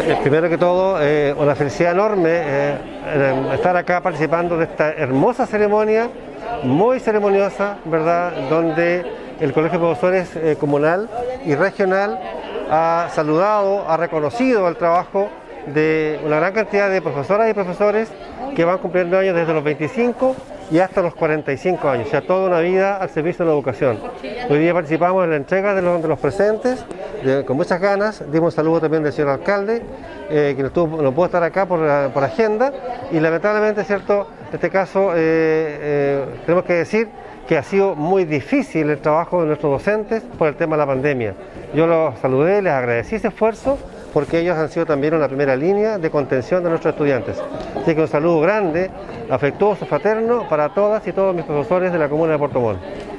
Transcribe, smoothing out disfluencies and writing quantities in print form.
Primero que todo, una felicidad enorme estar acá participando de esta hermosa ceremonia, muy ceremoniosa, ¿verdad?, donde el Colegio de Profesores Comunal y Regional ha saludado, ha reconocido el trabajo de una gran cantidad de profesoras y profesores que van cumpliendo años desde los 25 y hasta los 45 años, o sea, toda una vida al servicio de la educación. Hoy día participamos en la entrega de los presentes, con muchas ganas. Dimos un saludo también del señor alcalde, que no pudo estar acá por agenda, y lamentablemente, ¿cierto?, en este caso tenemos que decir que ha sido muy difícil el trabajo de nuestros docentes por el tema de la pandemia. Yo los saludé, les agradecí ese esfuerzo, porque ellos han sido también una primera línea de contención de nuestros estudiantes. Así que un saludo grande, afectuoso, fraterno para todas y todos mis profesores de la comuna de Puerto Montt.